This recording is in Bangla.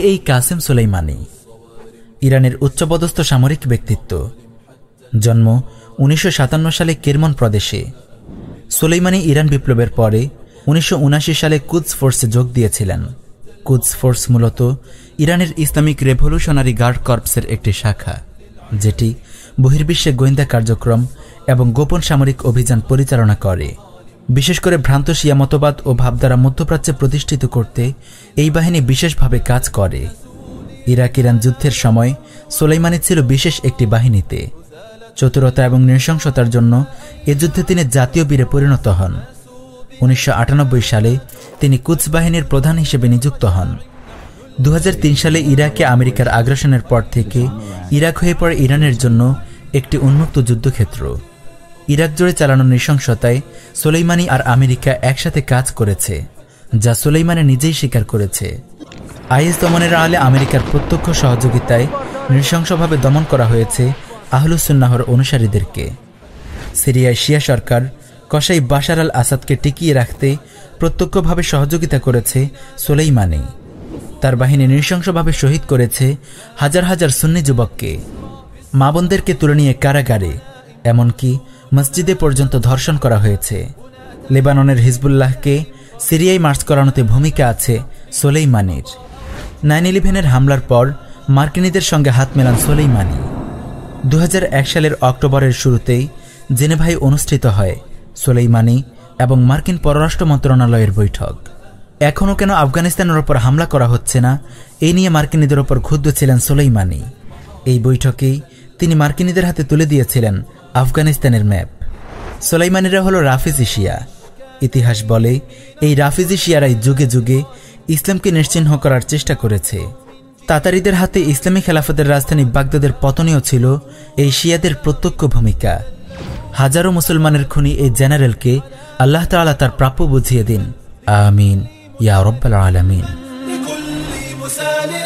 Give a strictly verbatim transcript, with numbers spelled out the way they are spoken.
এই কাসেম সুলাইমানি ইরানের উচ্চপদস্থ সামরিক ব্যক্তিত্ব। জন্ম উনিশশো সাতান্ন সালে কেরমন প্রদেশে। সুলাইমানি ইরান বিপ্লবের পরে উনিশশো উনাশি সালে কুদস ফোর্সে যোগ দিয়েছিলেন। কুদস ফোর্স মূলত ইরানের ইসলামিক রেভলিউশনারি গার্ড কর্পসের একটি শাখা, যেটি বহির্বিশ্বে গোয়েন্দা কার্যক্রম এবং গোপন সামরিক অভিযান পরিচালনা করে। বিশেষ করে ভ্রান্ত শিয়া মতবাদ ও ভাবধারা মধ্যপ্রাচ্যে প্রতিষ্ঠিত করতে এই বাহিনী বিশেষভাবে কাজ করে। ইরাক ইরান যুদ্ধের সময় সুলাইমানি ছিল বিশেষ একটি বাহিনীতে। চতুরতা এবং নৃশংসতার জন্য এ যুদ্ধে তিনি জাতীয় বীরে পরিণত হন। উনিশশো আটানব্বই সালে তিনি কুদস বাহিনীর প্রধান হিসেবে নিযুক্ত হন। দু হাজার তিন সালে ইরাকে আমেরিকার আগ্রাসনের পর থেকে ইরাক হয়ে পড়ে ইরানের জন্য একটি উন্মুক্ত যুদ্ধক্ষেত্র। ইরাক জুড়ে চালানো নৃশংসতায় সুলাইমানি আর আমেরিকা একসাথে কাজ করেছে, যা সুলাইমানি নিজেই স্বীকার করেছে। আইএস দমনের আড়ালে আমেরিকার প্রত্যক্ষ সহযোগিতায় নৃশংসভাবে দমন করা হয়েছে আহলুস সুন্নাহর অনুসারীদেরকে। সিরিয়ায় শিয়া সরকার কসাই বাশার আল আসাদকে টিকিয়ে রাখতে প্রত্যক্ষভাবে সহযোগিতা করেছে সুলাইমানি। তার বাহিনী নৃশংসভাবে শহীদ করেছে হাজার হাজার সুন্নি যুবককে। মা বোনদেরকে তুলে নিয়ে কারাগারে, এমনকি মসজিদে পর্যন্ত ধর্ষণ করা হয়েছে। লেবাননের হিজবুল্লাহকে সিরিয়ায় মার্চ করানোতে ভূমিকা আছে সুলাইমানির। নাইন ইলেভেনের হামলার পর মার্কিনীদের সঙ্গে হাত মেলান সুলাইমানি। দু হাজার এক সালের অক্টোবরের শুরুতেই জেনেভায় অনুষ্ঠিত হয় সুলাইমানি এবং মার্কিন পররাষ্ট্র মন্ত্রণালয়ের বৈঠক। এখনও কেন আফগানিস্তানের ওপর হামলা করা হচ্ছে না, এই নিয়ে মার্কিনীদের ওপর ক্ষুব্ধ ছিলেন সুলাইমানি। এই বৈঠকেই তিনি মার্কিনীদের হাতে তুলে দিয়েছিলেন আফগানিস্তানের ম্যাপ। সুলাইমানিরা হল রাফিজি শিয়া। ইতিহাস বলে এই রাফিজি শিয়ারাই যুগে যুগে ইসলামকে নিশ্চিহ্ন করার চেষ্টা করেছে। তাতারিদের হাতে ইসলামী খেলাফতের রাজধানী বাগদাদের পতনেও ছিল এই শিয়াদের প্রত্যক্ষ ভূমিকা। হাজারো মুসলমানের খুনি এই জেনারেলকে আল্লাহ তাআলা তার প্রাপ্য বুঝিয়ে দিন। আমিন ইয়া রাব্বাল আলামিন।